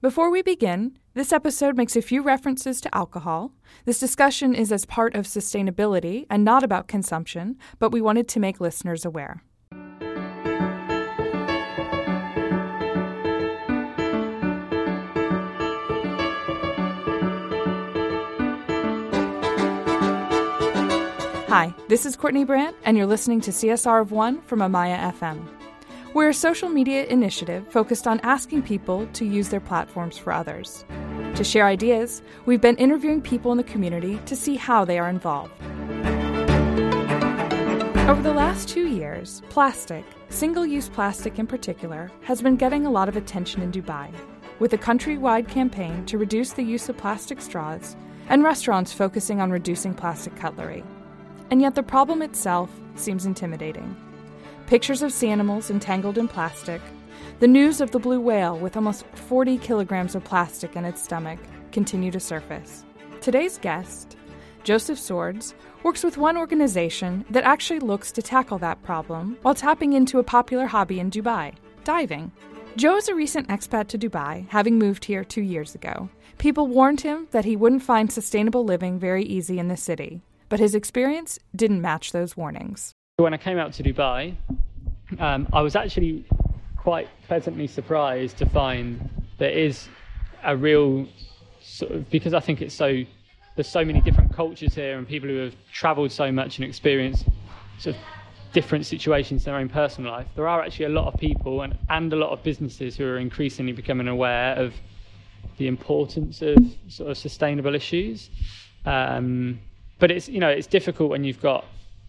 Before we begin, this episode makes a few references to alcohol. This discussion is as part of sustainability and not about consumption, but we wanted to make listeners aware. Hi, this is Courtney Brandt, and you're listening to CSR of One from Amaya FM. We're a social media initiative focused on asking people to use their platforms for others. To share ideas, we've been interviewing people in the community to see how they are involved. Over the last 2 years, plastic, single-use plastic in particular, has been getting a lot of attention in Dubai, with a countrywide campaign to reduce the use of plastic straws and restaurants focusing on reducing plastic cutlery. And yet the problem itself seems intimidating. Pictures of sea animals entangled in plastic, the news of the blue whale with almost 40 kilograms of plastic in its stomach continue to surface. Today's guest, Joseph Swords, works with one organization that actually looks to tackle that problem while tapping into a popular hobby in Dubai, diving. Joe is a recent expat to Dubai, having moved here 2 years ago. People warned him that he wouldn't find sustainable living very easy in the city, but his experience didn't match those warnings. When I came out to Dubai, I was actually quite pleasantly surprised to find there is a real sort of, because I think there's so many different cultures here and people who have travelled so much and experienced sort of different situations in their own personal life. There are actually a lot of people and a lot of businesses who are increasingly becoming aware of the importance of sort of sustainable issues. But it's difficult when you've got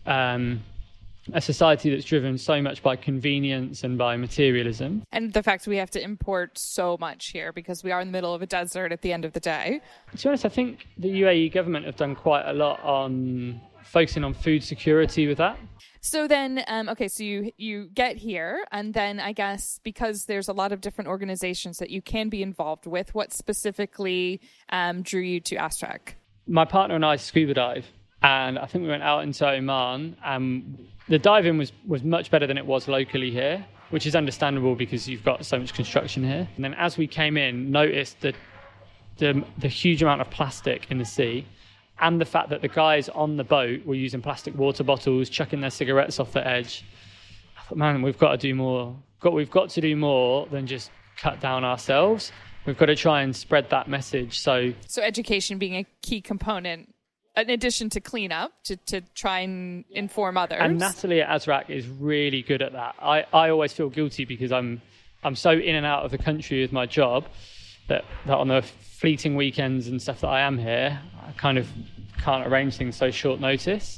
a society that's driven so much by convenience and by materialism. And the fact we have to import so much here because we are in the middle of a desert at the end of the day. To be honest, I think the UAE government have done quite a lot on focusing on food security with that. So then, so you get here, and then I guess because there's a lot of different organizations that you can be involved with, what specifically drew you to Astrek? My partner and I scuba dive, and I think we went out into Oman. The diving was much better than it was locally here, which is understandable because you've got so much construction here. And then as we came in, noticed the huge amount of plastic in the sea, and the fact that the guys on the boat were using plastic water bottles, chucking their cigarettes off the edge. I thought, man, we've got to do more. We've got to do more than just cut down ourselves. We've got to try and spread that message. So education being a key component, in addition to clean up, to try and inform others. And Natalie at Azraq is really good at that. I always feel guilty because I'm so in and out of the country with my job that on the fleeting weekends and stuff that I am here, I kind of can't arrange things so short notice.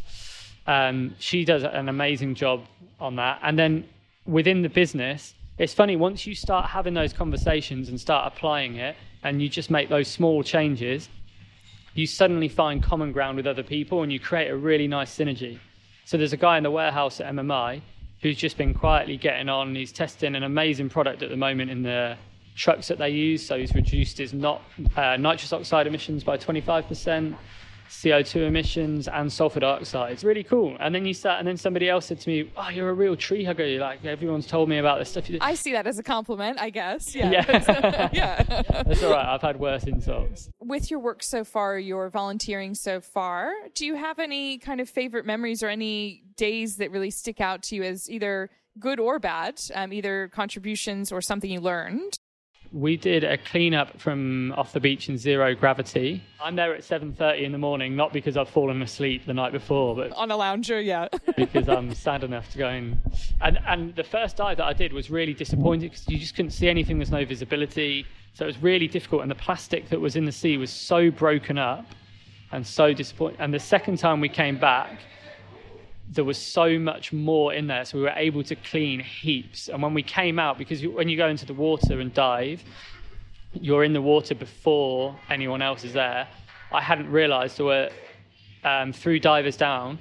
She does an amazing job on that. And then within the business, it's funny, once you start having those conversations and start applying it and you just make those small changes, you suddenly find common ground with other people and you create a really nice synergy. So there's a guy in the warehouse at MMI who's just been quietly getting on. He's testing an amazing product at the moment in the trucks that they use. So he's reduced his nitrous oxide emissions by 25%, CO2 emissions and sulfur dioxide. It's really cool. And then somebody else said to me, "Oh, you're a real tree hugger. Like everyone's told me about this stuff you do." I see that as a compliment, I guess. Yeah. Yeah. That's all right. I've had worse insults. With your work so far, your volunteering so far, do you have any kind of favorite memories or any days that really stick out to you as either good or bad, either contributions or something you learned? We did a cleanup from off the beach in zero gravity. I'm there at 7:30 in the morning, not because I've fallen asleep the night before, but on a lounger, yeah. because I'm sad enough to go in. And the first dive that I did was really disappointing because you just couldn't see anything. There's no visibility. So it was really difficult. And the plastic that was in the sea was so broken up and so disappointing. And the second time we came back, there was so much more in there, so we were able to clean heaps. And when we came out, because when you go into the water and dive, you're in the water before anyone else is there. I hadn't realised there were through Divers Down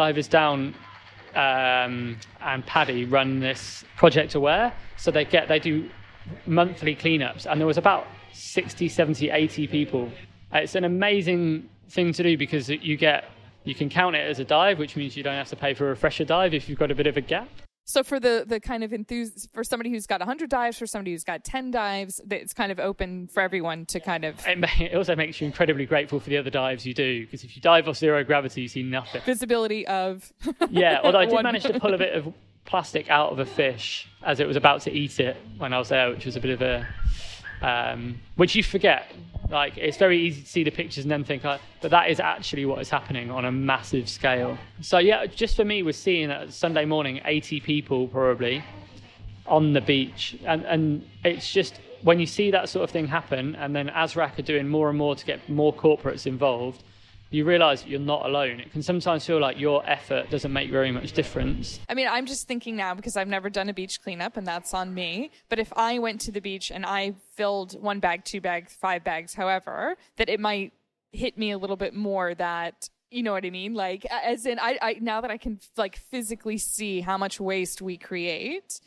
and Paddy run this Project Aware, so they do monthly cleanups, and there was about 60, 70, 80 people. It's an amazing thing to do because you can count it as a dive, which means you don't have to pay for a refresher dive if you've got a bit of a gap. So for the kind of for somebody who's got 100 dives, for somebody who's got 10 dives, it's kind of open for everyone to kind of... It also makes you incredibly grateful for the other dives you do, because if you dive off zero gravity, you see nothing. Visibility of... Yeah, although I did manage to pull a bit of plastic out of a fish as it was about to eat it when I was there, which was a bit of a... which you forget. Like, it's very easy to see the pictures and then think, but that is actually what is happening on a massive scale. So yeah, just for me, we're seeing that Sunday morning, 80 people probably on the beach. And it's just, when you see that sort of thing happen, and then ASRAC are doing more and more to get more corporates involved, you realise that you're not alone. It can sometimes feel like your effort doesn't make very much difference. I mean, I'm just thinking now, because I've never done a beach cleanup, and that's on me. But if I went to the beach and I filled 1 bag, 2 bags, 5 bags, however, that it might hit me a little bit more that, you know what I mean? Like, as in, I now that I can, like, physically see how much waste we create,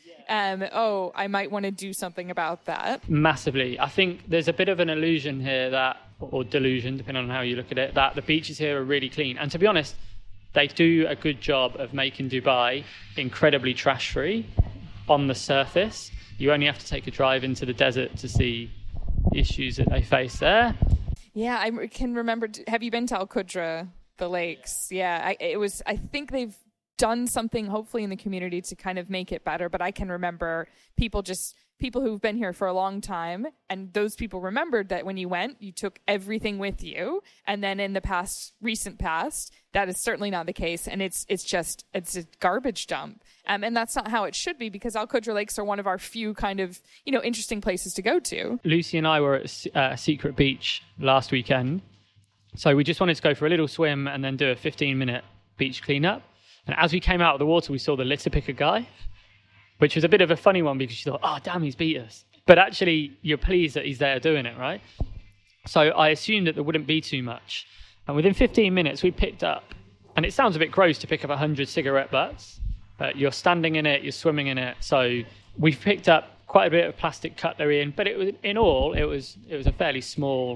I might want to do something about that. Massively. I think there's a bit of an illusion here that, or delusion, depending on how you look at it, that the beaches here are really clean. And to be honest, they do a good job of making Dubai incredibly trash-free on the surface. You only have to take a drive into the desert to see the issues that they face there. Yeah, I can remember. Have you been to Al Qudra, the lakes? Yeah, I think they've done something, hopefully, in the community to kind of make it better. But I can remember people who've been here for a long time, and those people remembered that when you went, you took everything with you. And then in the recent past, that is certainly not the case. And it's a garbage dump. And that's not how it should be, because Al Qudra Lakes are one of our few kind of, interesting places to go to. Lucy and I were at Secret Beach last weekend. So we just wanted to go for a little swim and then do a 15-minute beach cleanup. And as we came out of the water, we saw the litter picker guy, which was a bit of a funny one, because you thought, oh, damn, he's beat us. But actually, you're pleased that he's there doing it, right? So I assumed that there wouldn't be too much. And within 15 minutes, we picked up, and it sounds a bit gross to pick up 100 cigarette butts, but you're standing in it, you're swimming in it. So we've picked up quite a bit of plastic cutlery, but it was, in all, it was a fairly small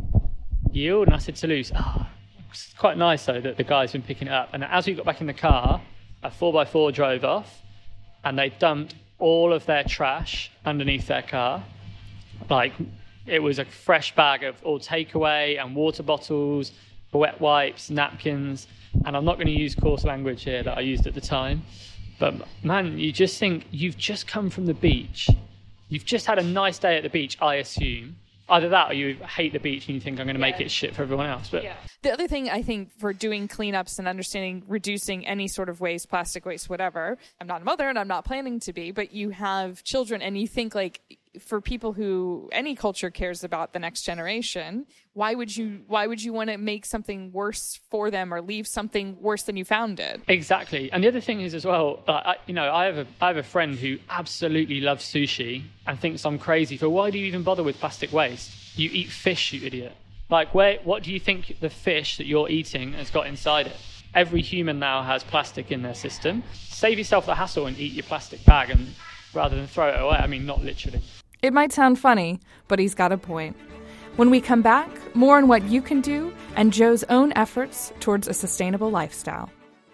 yield. And I said to Luce, it's quite nice, though, that the guy's been picking it up. And as we got back in the car, a 4x4 drove off, and they dumped all of their trash underneath their car. Like, it was a fresh bag of all takeaway and water bottles, wet wipes, napkins. And I'm not going to use coarse language here that I used at the time. But, man, you just think, you've just come from the beach. You've just had a nice day at the beach, I assume. Either that, or you hate the beach and you think, I'm going to make it shit for everyone else. But the other thing, I think, for doing cleanups and understanding, reducing any sort of waste, plastic waste, whatever, I'm not a mother and I'm not planning to be, but you have children and you think, like, for people who any culture cares about the next generation, why would you want to make something worse for them or leave something worse than you found it? Exactly. And the other thing is as well, I have a friend who absolutely loves sushi and thinks I'm crazy for, why do you even bother with plastic waste? You eat fish, you idiot. Like, what do you think the fish that you're eating has got inside it? Every human now has plastic in their system. Save yourself the hassle and eat your plastic bag, and rather than throw it away. I mean, not literally. It might sound funny, but he's got a point. When we come back, more on what you can do and Joe's own efforts towards a sustainable lifestyle.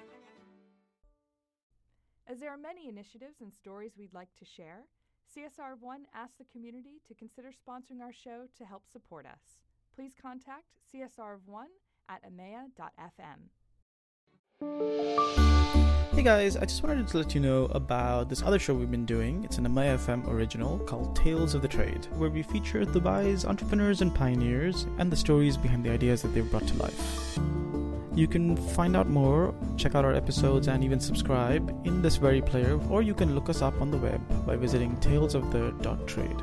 As there are many initiatives and stories we'd like to share, CSR1 asks the community to consider sponsoring our show to help support us. Please contact csr1@amea.fm. Hey guys, I just wanted to let you know about this other show we've been doing. It's an Amea FM original called Tales of the Trade, where we feature Dubai's entrepreneurs and pioneers and the stories behind the ideas that they've brought to life. You can find out more, check out our episodes, and even subscribe in this very player, or you can look us up on the web by visiting talesofthe.trade.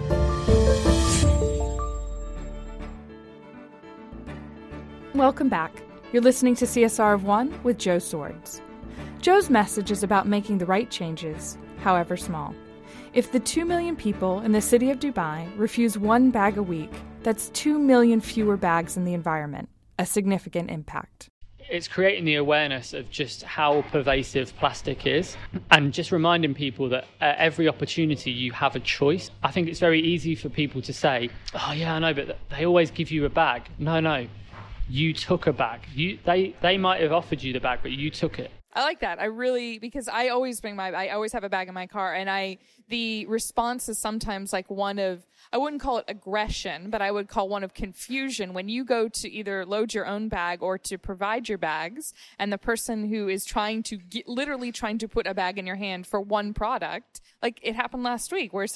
Welcome back. You're listening to CSR of One with Joe Swords. Joe's message is about making the right changes, however small. If the 2 million people in the city of Dubai refuse 1 bag a week, that's 2 million fewer bags in the environment, a significant impact. It's creating the awareness of just how pervasive plastic is, and just reminding people that at every opportunity you have a choice. I think it's very easy for people to say, oh yeah, I know, but they always give you a bag. No. You took a bag. They might have offered you the bag, but you took it. I like that. Because I always I always have a bag in my car, and the response is sometimes like one of, I wouldn't call it aggression, but I would call one of confusion when you go to either load your own bag or to provide your bags, and the person who is literally trying to put a bag in your hand for one product. Like it happened last week where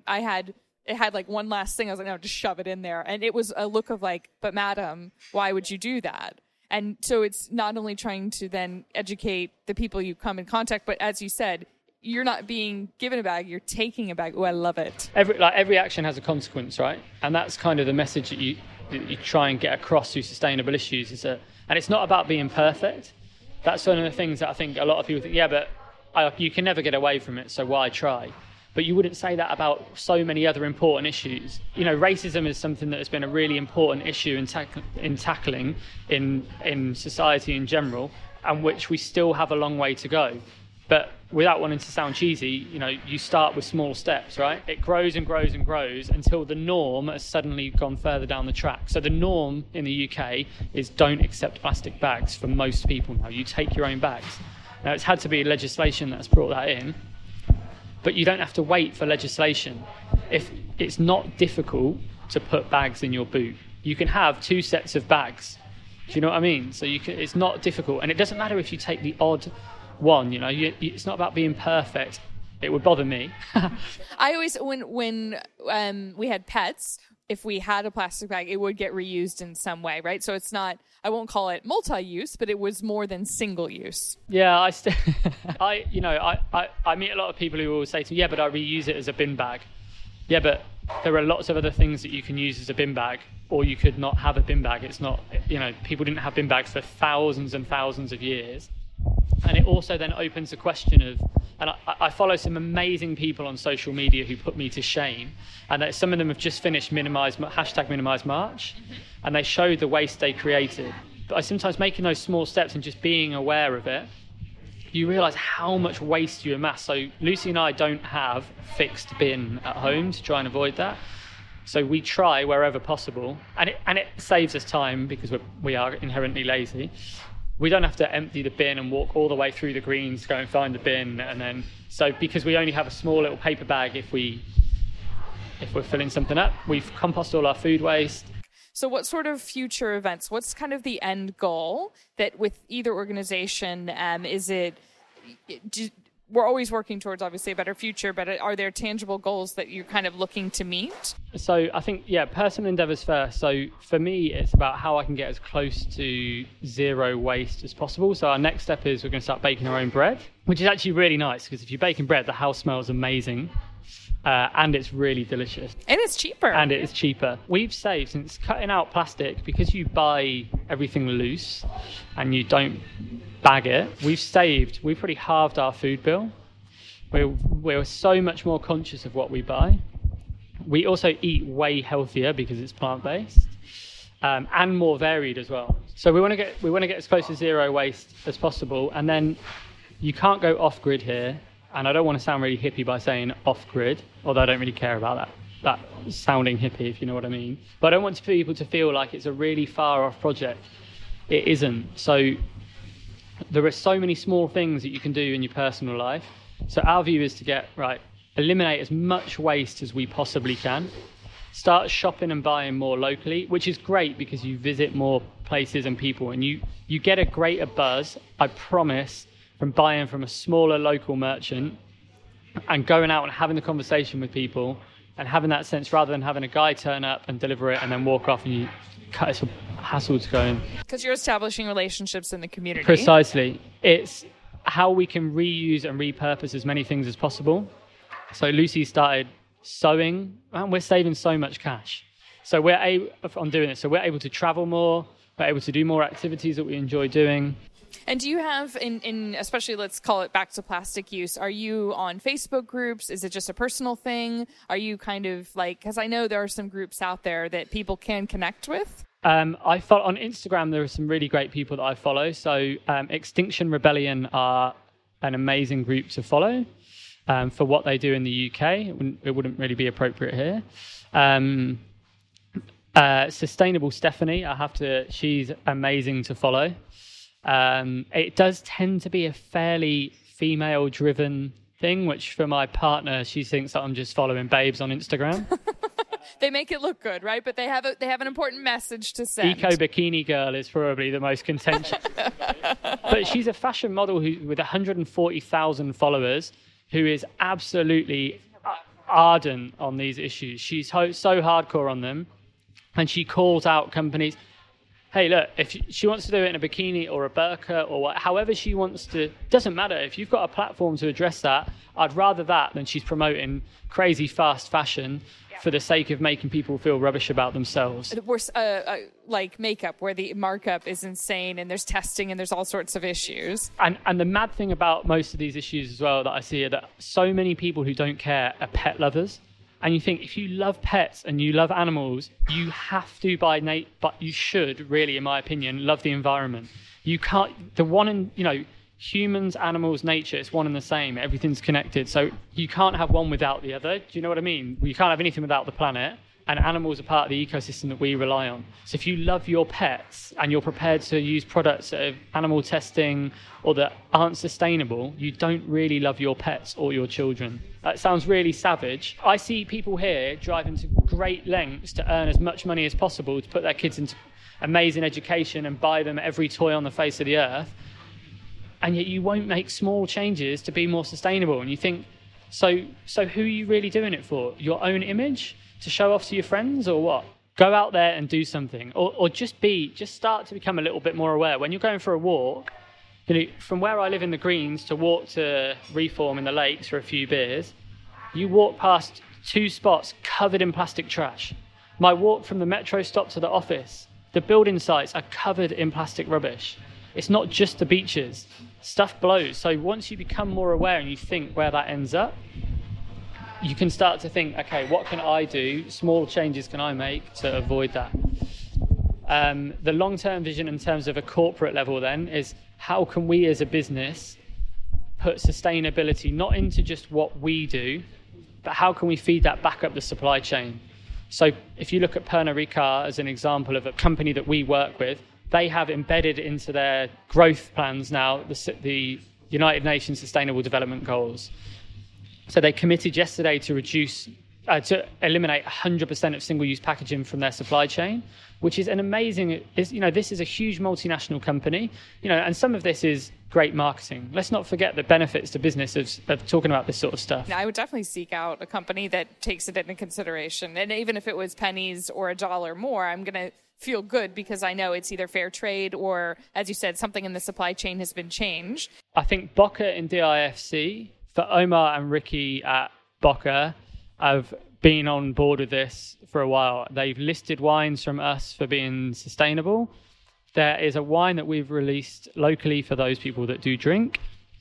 it had like one last thing. I was like, no, just shove it in there. And it was a look of like, but madam, why would you do that? And so it's not only trying to then educate the people you come in contact, but as you said, you're not being given a bag, you're taking a bag. Oh, I love it. Every action has a consequence, right? And that's kind of the message that you try and get across through sustainable issues. And it's not about being perfect. That's one of the things that I think a lot of people think, yeah, but you can never get away from it, so why try? But you wouldn't say that about so many other important issues. You know, racism is something that has been a really important issue in tackling in society in general, and which we still have a long way to go. But without wanting to sound cheesy, you know, you start with small steps, right? It grows and grows and grows until the norm has suddenly gone further down the track. So the norm in the UK is don't accept plastic bags for most people now. You take your own bags. Now, it's had to be legislation that's brought that in. But you don't have to wait for legislation. If it's not difficult to put bags in your boot, you can have 2 sets of bags. Do you know what I mean? So it's not difficult, and it doesn't matter if you take the odd one. You know, it's not about being perfect. It would bother me. I always, when we had pets, if we had a plastic bag, it would get reused in some way, right? So it's not, I won't call it multi-use, but it was more than single use. Yeah, I meet a lot of people who will say to me, yeah, but I reuse it as a bin bag. Yeah, but there are lots of other things that you can use as a bin bag, or you could not have a bin bag. It's not, you know, people didn't have bin bags for thousands and thousands of years. And it also then opens the question of, and I follow some amazing people on social media who put me to shame, and that some of them have just finished #Minimize March, and they showed the waste they created. But I sometimes making those small steps and just being aware of it, you realise how much waste you amass. So Lucy and I don't have fixed bin at home to try and avoid that. So we try wherever possible, and it saves us time because we are inherently lazy. We don't have to empty the bin and walk all the way through the greens to go and find the bin, and then because we only have a small little paper bag if we're filling something up, we've composted all our food waste. So what sort of future events, what's kind of the end goal that with either organization, we're always working towards obviously a better future, but are there tangible goals that you're kind of looking to meet? So I think, personal endeavours first. So for me, it's about how I can get as close to zero waste as possible. So our next step is we're going to start baking our own bread, which is actually really nice because if you're baking bread, the house smells amazing. And it's really delicious. And it's cheaper. We've saved, since cutting out plastic, because you buy everything loose and you don't bag it, we've pretty halved our food bill. We're so much more conscious of what we buy. We also eat way healthier because it's plant-based, and more varied as well. So we want to get as close to zero waste as possible, and then you can't go off-grid here. And I don't want to sound really hippie by saying off-grid, although I don't really care about that sounding hippie, if you know what I mean. But I don't want people to feel like it's a really far-off project. It isn't. So there are so many small things that you can do in your personal life. So our view is to eliminate as much waste as we possibly can. Start shopping and buying more locally, which is great because you visit more places and people, and you get a greater buzz, I promise, from buying from a smaller local merchant and going out and having the conversation with people and having that sense, rather than having a guy turn up and deliver it and then walk off and it's a hassle to go in. Because you're establishing relationships in the community. Precisely. It's how we can reuse and repurpose as many things as possible. So Lucy started sewing, and we're saving so much cash. So we're able to travel more, we're able to do more activities that we enjoy doing. And do you have, in especially let's call it back to plastic use, are you on Facebook groups? Is it just a personal thing? Are you kind of because I know there are some groups out there that people can connect with? I follow on Instagram. There are some really great people that I follow. So Extinction Rebellion are an amazing group to follow for what they do in the UK. It wouldn't really be appropriate here. Sustainable Stephanie, she's amazing to follow. It does tend to be a fairly female-driven thing, which for my partner, she thinks that I'm just following babes on Instagram. They make it look good, right? But they have an important message to send. Eco Bikini Girl is probably the most contentious. But she's a fashion model with 140,000 followers who is absolutely ardent on these issues. She's so hardcore on them. And she calls out companies. Hey, look, if she wants to do it in a bikini or a burqa or however she wants to, doesn't matter. If you've got a platform to address that, I'd rather that than she's promoting crazy fast fashion for the sake of making people feel rubbish about themselves. Like makeup, where the markup is insane and there's testing and there's all sorts of issues. And the mad thing about most of these issues as well that I see are that so many people who don't care are pet lovers. And you think, if you love pets and you love animals, you have to but you should really, in my opinion, love the environment. You can't, humans, animals, nature, it's one and the same. Everything's connected. So you can't have one without the other. Do you know what I mean? You can't have anything without the planet. And animals are part of the ecosystem that we rely on. So if you love your pets and you're prepared to use products that are animal testing or that aren't sustainable, you don't really love your pets or your children. That sounds really savage. I see people here driving to great lengths to earn as much money as possible to put their kids into amazing education and buy them every toy on the face of the earth. And yet you won't make small changes to be more sustainable. And you think, so who are you really doing it for? Your own image? To show off to your friends or what? Go out there and do something, or just start to become a little bit more aware. When you're going for a walk, from where I live in the Greens to walk to Reform in the Lakes for a few beers, you walk past 2 spots covered in plastic trash. My walk from the metro stop to the office, the building sites are covered in plastic rubbish. It's not just the beaches. Stuff blows. So once you become more aware and you think where that ends up, you can start to think, okay, what can I do? Small changes can I make to avoid that? The long-term vision in terms of a corporate level then is how can we as a business put sustainability not into just what we do, but how can we feed that back up the supply chain? So if you look at Pernod Ricard as an example of a company that we work with, they have embedded into their growth plans now the United Nations Sustainable Development Goals. So they committed yesterday to eliminate 100% of single-use packaging from their supply chain, which is an amazing. This is a huge multinational company, and some of this is great marketing. Let's not forget the benefits to business of talking about this sort of stuff. I would definitely seek out a company that takes it into consideration, and even if it was pennies or $1 more, I'm going to feel good because I know it's either fair trade or, as you said, something in the supply chain has been changed. I think Boca in DIFC. For Omar and Ricky at Boca, I've been on board with this for a while. They've listed wines from us for being sustainable. There is a wine that we've released locally for those people that do drink.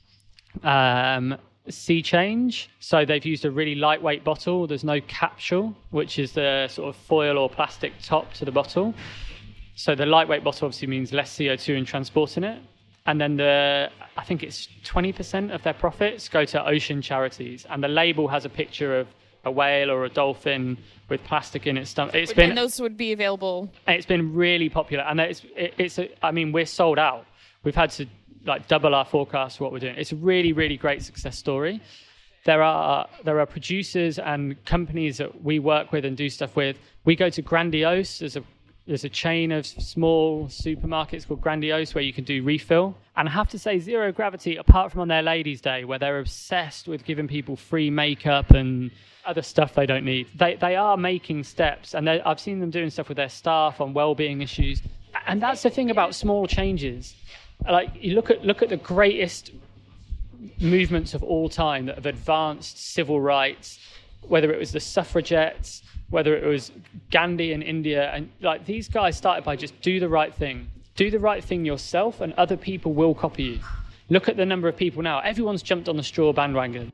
Sea Change. So they've used a really lightweight bottle. There's no capsule, which is the sort of foil or plastic top to the bottle. So the lightweight bottle obviously means less CO2 in transporting it. And then I think it's 20% of their profits go to ocean charities. And the label has a picture of a whale or a dolphin with plastic in its stomach. And those would be available. It's been really popular. And we're sold out. We've had to double our forecast for what we're doing. It's a really, really great success story. There are producers and companies that we work with and do stuff with. We go to Grandiose. There's a chain of small supermarkets called Grandiose where you can do refill. And I have to say, Zero Gravity, apart from on their Ladies' Day, where they're obsessed with giving people free makeup and other stuff they don't need, they are making steps. And I've seen them doing stuff with their staff on well-being issues. And that's the thing about small changes. You look at the greatest movements of all time that have advanced civil rights, whether it was the suffragettes, whether it was Gandhi in India, and these guys started by just do the right thing. Do the right thing yourself and other people will copy you. Look at the number of people now. Everyone's jumped on the straw bandwagon.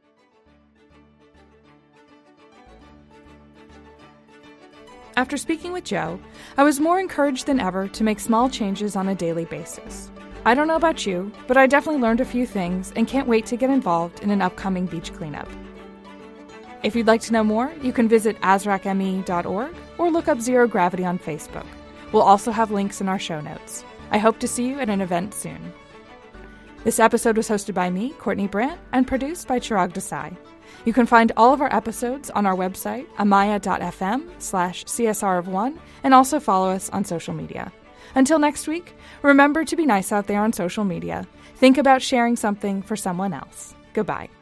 After speaking with Joe, I was more encouraged than ever to make small changes on a daily basis. I don't know about you, but I definitely learned a few things and can't wait to get involved in an upcoming beach cleanup. If you'd like to know more, you can visit azraqme.org or look up Zero Gravity on Facebook. We'll also have links in our show notes. I hope to see you at an event soon. This episode was hosted by me, Courtney Brandt, and produced by Chirag Desai. You can find all of our episodes on our website, amaya.fm/CSR of 1, and also follow us on social media. Until next week, remember to be nice out there on social media. Think about sharing something for someone else. Goodbye.